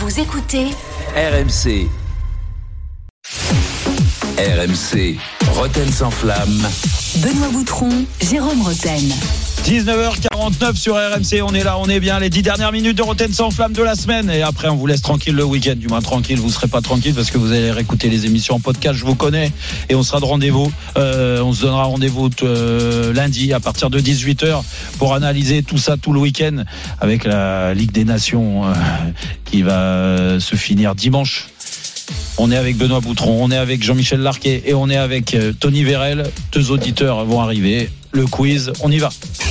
Vous écoutez RMC. RMC, Rotten sans flamme. Benoît Boutron, Jérôme Rotten. 19h49 sur RMC, on est là, on est bien, les 10 dernières minutes de Rotten sans flamme de la semaine, et après on vous laisse tranquille le week-end, du moins tranquille, vous serez pas tranquille parce que vous allez réécouter les émissions en podcast, je vous connais, et on sera de rendez-vous, on se donnera rendez-vous lundi à partir de 18h pour analyser tout ça tout le week-end avec la Ligue des Nations qui va se finir dimanche. On est avec Benoît Boutron, on est avec Jean-Michel Larquet et on est avec Tony Vérel. Deux auditeurs vont arriver. Le quiz, on y va.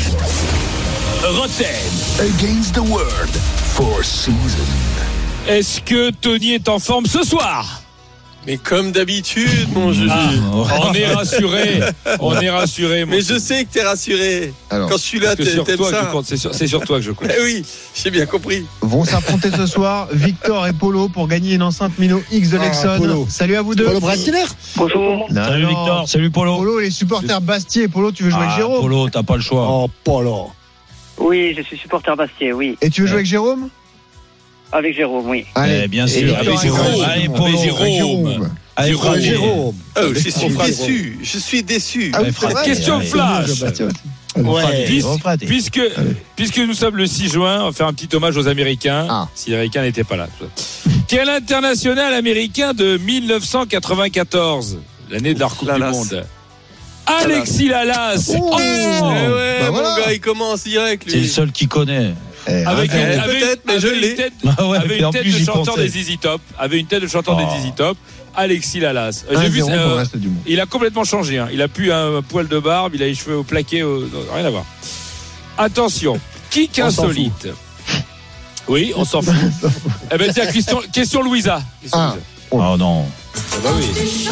Rotten Against the World, 4 seasons. Est-ce que Tony est en forme ce soir ? Mais comme d'habitude, mon Jésus. On est rassuré. On est rassuré. Mais je sais que t'es rassuré. Alors, quand je suis là, t'aimes ça. C'est sur toi que je compte. Eh oui, j'ai bien compris. Vont s'affronter ce soir Victor et Polo pour gagner une enceinte Mino X de Lexon. Salut à vous deux. Polo Bratislaire. Bonjour. Salut Victor, salut Polo. Polo, les supporters Bastier. Polo, tu veux jouer avec Jérôme? Polo, t'as pas le choix. Oh, Polo. Oui, je suis supporter Bastier, oui. Et tu veux jouer avec Jérôme? Avec Jérôme, oui. Allez, bien sûr. Avec Jérôme. Allez, Polo. Jérôme. Allez, Jérôme. Oh, je suis déçu. Question flash. Ouais. Puisque nous sommes le 6 juin, on va faire un petit hommage aux Américains. Si les Américains n'étaient pas là. Quel international américain de 1994, l'année de leur Coupe du Monde? Alexis Lalas. Mon voilà. gars, il commence direct, lui. C'est le seul qui connaît. Avec une tête de chanteur des ZZ Top. Avait une tête de chanteur des ZZ Top. Alexis Lalas. J'ai vu, il a complètement changé. Il a plus un poil de barbe, il a les cheveux au plaqué, rien à voir. Attention, kick insolite. Oui, on s'en fout. Eh ben tiens, question Louisa. Oh non. Bah oui.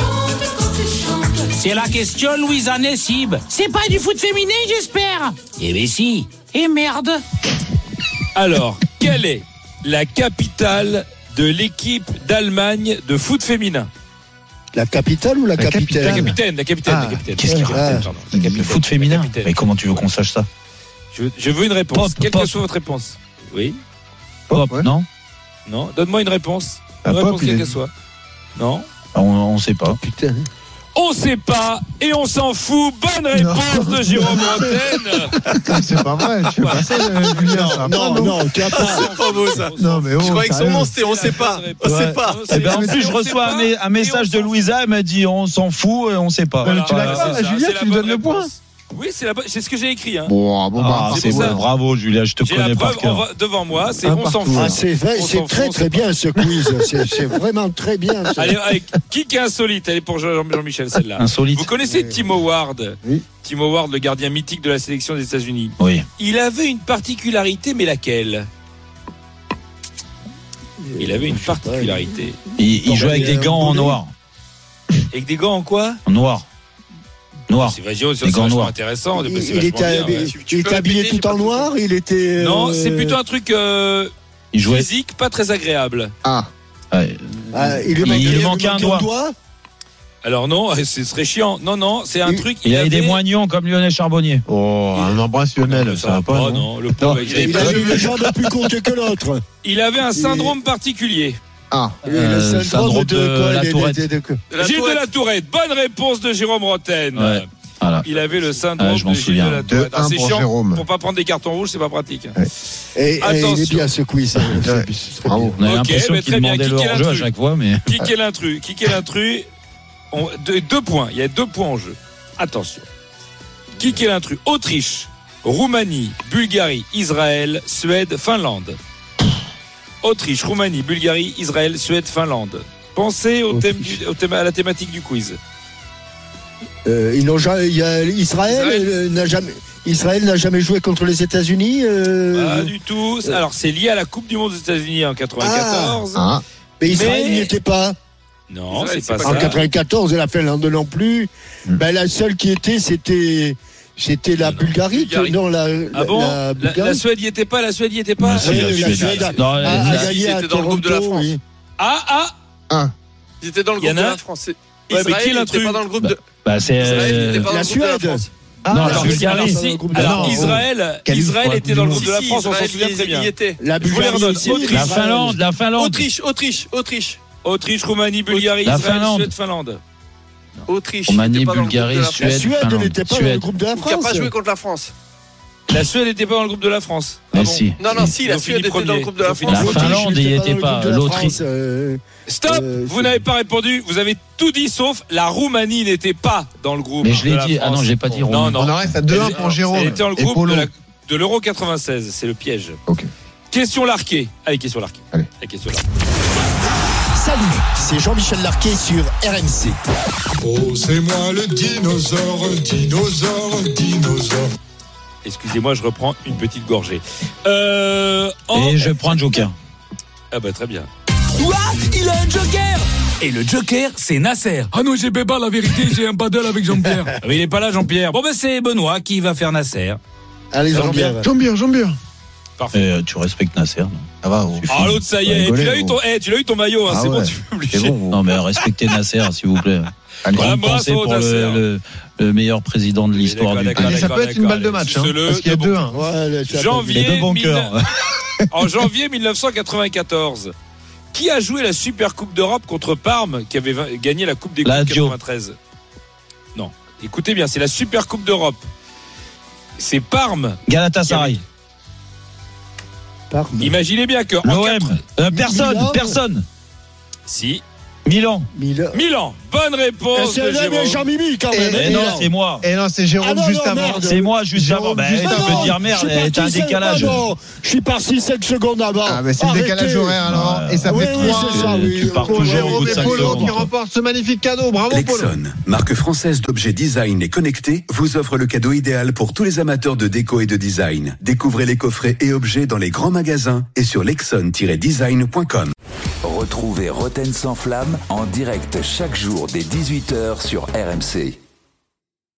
C'est la question Louisa Nessib. C'est pas du foot féminin, j'espère. Eh ben si. Et merde. Alors, quelle est la capitale de l'équipe d'Allemagne de foot féminin? La capitale ou la capitaine? La capitaine. Qu'est-ce qu'il raconte? Le foot féminin. Mais comment tu veux qu'on sache ça? Je veux une réponse. Quelle que soit votre réponse. Oui. Pop, non? Non. Donne-moi une réponse. Une réponse quelle que soit. Non. On sait pas. Putain. On sait pas et on s'en fout. Bonne réponse de Jérôme Rotten. C'est pas vrai, tu fais pas ça, Julien. Non, tu as pas. C'est pas beau, ça. Non, mais Je croyais que son nom, c'était on sait pas. On sait pas. Eh ben, en plus, je reçois un message de Louisa, elle m'a dit on s'en fout et on sait pas. Mais tu l'accordes, Julien, tu lui donnes le point. Oui, c'est ce que j'ai écrit. C'est bon, bravo Julia, je te j'ai connais la par preuve cœur. devant moi, c'est on s'en fout. C'est très bien ce quiz. C'est vraiment très bien. Allez, qui est insolite? Elle est pour Jean-Michel, celle-là. Insolite. Vous connaissez Tim Howard? Oui. Tim Howard, le gardien mythique de la sélection des États-Unis. Oui. Il avait une particularité, mais laquelle? Il avait une particularité. Il jouait avec des gants en noir. Avec des gants en quoi? En noir. C'est vachement intéressant. Il était habillé tout en noir. Il était. Non, c'est plutôt un truc physique, pas très agréable. Il lui manquait un doigt. Alors non, ce serait chiant. Non, c'est un truc. Il avait des moignons comme Lionel Charbonnier. On embrasse Lionel, ça va pas. Non, le pauvre. Il avait une jambe plus courte que l'autre. Il avait un syndrome particulier. Le syndrome de la Tourette. Gilles de la Tourette. Bonne réponse de Jérôme Rotten. Ouais. Voilà. Il avait le syndrome je m'en de Gilles souviens. de la Tourette. De 1 C'est pour chiant. Jérôme. Pour pas prendre des cartons rouges, c'est pas pratique. Et il est bien ce quiz. Bravo. On a l'impression qu'il demandait le hors-jeu à chaque fois, mais. Qui est l'intrus? Deux points. Il y a 2 points en jeu. Attention. Qui est l'intrus? Autriche, Roumanie, Bulgarie, Israël, Suède, Finlande. Autriche, Roumanie, Bulgarie, Israël, Suède, Finlande. Pensez à la thématique du quiz. Israël n'a jamais joué contre les États-Unis. Pas du tout. Alors c'est lié à la Coupe du Monde des États-Unis en 94. Mais Israël n'y était pas. Non, Israël, c'est pas ça. En 94 et la Finlande non plus. La seule qui était, c'était la Bulgarie. Non, la Suède n'y était pas. La Suède n'y était pas. La Suède Ils étaient dans le groupe de la France. Ils étaient dans le groupe de la France. Mais qui est Israël n'était l'intrus? pas dans le groupe de. C'est Israël n'était pas dans la le groupe de la Suède. France. Non, la Bulgarie. Alors, Israël était dans le groupe de la France, on s'en souvient très bien. La Bulgarie, la Finlande. Autriche, Roumanie, Bulgarie, Israël, Suède, Finlande. Autriche. Roumanie, Bulgarie, Suède, La Suède Finlande. n'était pas dans le groupe de la Qui n'a France. pas joué contre la France. La Suède n'était pas dans le groupe de la France. Mais si. Non, si, la Suède était dans le groupe de la France. La Finlande n'y était pas. L'Autriche. Stop, vous n'avez pas répondu. Vous avez tout dit sauf la Roumanie n'était pas dans le groupe. Mais je l'ai de la dit. France. Ah non, j'ai pas dit Roumanie. Non. On en reste à 2-1 pour Jérôme. Elle était dans le et groupe Polo. de l'Euro 96. C'est le piège. Ok. Question Larquet. Allez, question Larquet. Allez. Question Larquet. Salut, c'est Jean-Michel Larquet sur RMC. Oh, c'est moi le dinosaure. Excusez-moi, je reprends une petite gorgée. Et je prends un joker. Ah bah très bien. Quoi ? Il a un joker ! Et le joker, c'est Nasser. Ah non, j'ai Béba, la vérité, j'ai un paddle avec Jean-Pierre. Mais il est pas là, Jean-Pierre. Bon ben c'est Benoît qui va faire Nasser. Allez, Jean-Pierre. Jean-Pierre. Parfait. Tu respectes Nasser, non? Ça va. Ah l'autre, ça y est. Tu l'as eu ton maillot, hein, c'est bon, tu peux C'est bon. Non mais respectez Nasser, s'il vous plaît. Grande pensée pour le meilleur président de l'histoire du pays. Ça peut être une balle de match, parce qu'il y a 2-1. En janvier 1994, qui a joué la Super Coupe d'Europe contre Parme, qui avait gagné la Coupe des Coupes 93? Non, écoutez bien, c'est la Super Coupe d'Europe. C'est Parme. Galatasaray. Imaginez bien que l'OM. Personne. Si. Milan. Bonne réponse. C'est Jean-Mimi quand même. Et non, c'est moi. Et non, c'est Jérôme juste avant. C'est moi juste avant. Tu peux dire merde, t'as un décalage. Je suis parti 5 secondes avant. Ah, mais c'est le décalage horaire alors. Et ça fait 3. Tu pars pour toujours au Jérôme bout de et 5 Polo secondes. qui remportent ce magnifique cadeau. Bravo, Polo. Lexon, marque française d'objets design et connectés, vous offre le cadeau idéal pour tous les amateurs de déco et de design. Découvrez les coffrets et objets dans les grands magasins et sur lexon-design.com. Retrouvez Roten sans flamme en direct chaque jour dès 18h sur RMC.